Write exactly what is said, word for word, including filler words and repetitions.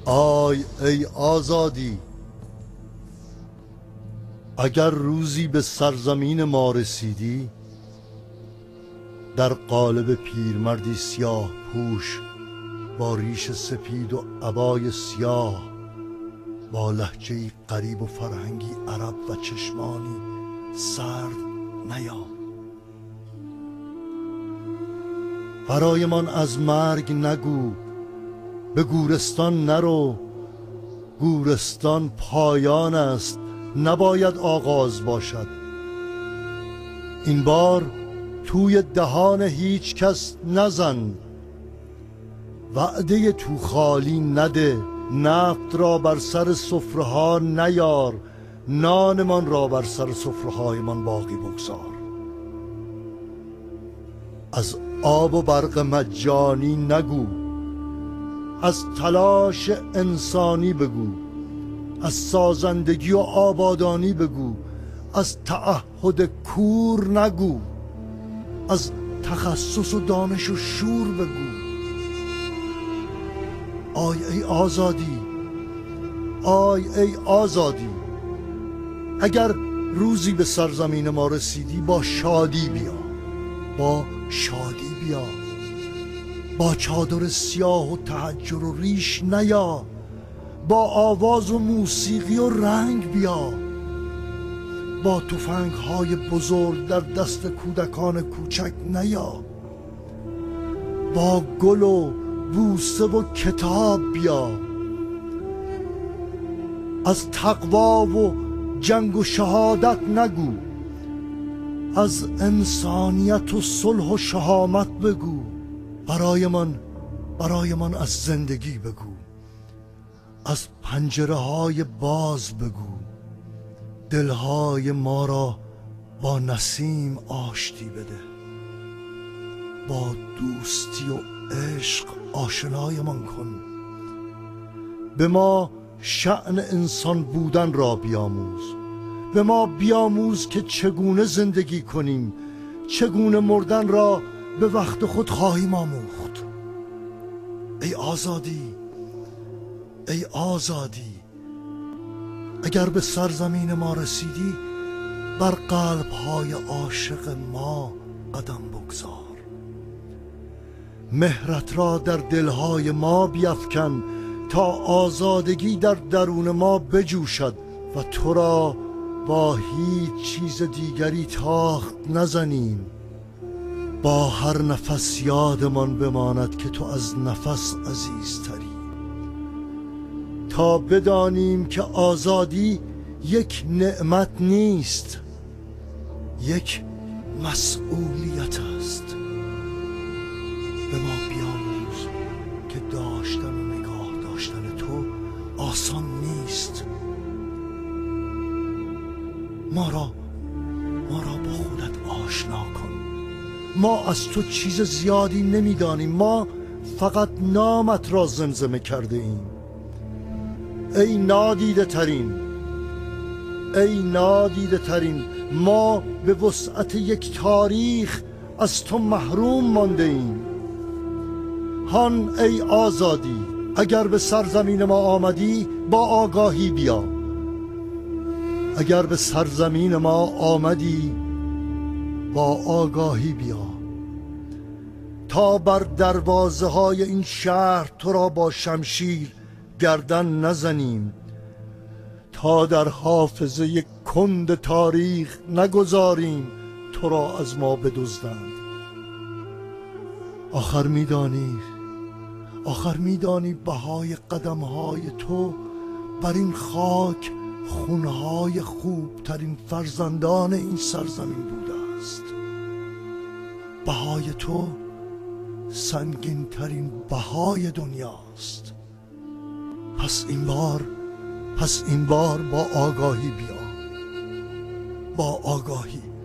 آی ای آزادی، اگر روزی به سرزمین ما رسیدی، در قالب پیرمردی سیاه پوش با ریش سپید و عبای سیاه، با لهجه‌ای غریب و فرهنگی عرب و چشمانی سرد نیا. برایمان از مرگ نگو، به گورستان نرو، گورستان پایان است، نباید آغاز باشد. این بار توی دهان هیچ کس نزن، وعده تو خالی نده، نفت را بر سر سفره ها نیار، نانمان را بر سر سفره هایمان باقی بگذار. از آب و برق مجانی نگو، از تلاش انسانی بگو، از سازندگی و آبادانی بگو، از تعهد کور نگو، از تخصص و دانش و شور بگو. آی ای آزادی، آی ای آزادی، اگر روزی به سرزمین ما رسیدی، با شادی بیا، با شادی بیا، با چادر سیاه و تحجر و ریش نیا، با آواز و موسیقی و رنگ بیا، با تفنگ های بزرگ در دست کودکان کوچک نیا، با گل و بوسه و کتاب بیا، از تقوا و جنگ و شهادت نگو، از انسانیت و صلح و شهامت بگو. برایمان برایمان از زندگی بگو، از پنجره های باز بگو، دلهای ما را با نسیم آشتی بده، با دوستی و عشق آشنایمان کن، به ما شأن انسان بودن را بیاموز، به ما بیاموز که چگونه زندگی کنیم، چگونه مردن را به وقت خود خواهیم آموخت. ای آزادی، ای آزادی، اگر به سرزمین ما رسیدی، بر قلب‌های عاشق ما قدم بگذار، مهرت را در دلهای ما بیفکن تا آزادگی در درون ما بجوشد و تو را با هیچ چیز دیگری تاخت نزنیم. با هر نفس یادمان بماند که تو از نفس عزیزتری، تا بدانیم که آزادی یک نعمت نیست، یک مسئولیت است. به ما بیاموز که داشتن و نگاه داشتن تو آسان نیست. ما را ما را با خودت آشنا کن. ما از تو چیز زیادی نمیدانیم، ما فقط نامت را زمزمه کرده ایم. ای نادیده ترین، ای نادیده ترین، ما به وسعت یک تاریخ از تو محروم مانده ایم. هان ای آزادی، اگر به سرزمین ما آمدی، با آگاهی بیا. اگر به سرزمین ما آمدی، با آگاهی بیا، تا بر دروازه های این شهر تو را با شمشیر گردن نزنیم، تا در حافظه یک کند تاریخ نگذاریم تو را از ما بدزدند. آخر میدانی آخر میدانی بهای قدمهای تو بر این خاک خونهای خوب ترین فرزندان این سرزمین بوده است. بهای تو سنگین ترین بهای دنیاست. پس این بار پس این بار با آگاهی بیا، با آگاهی.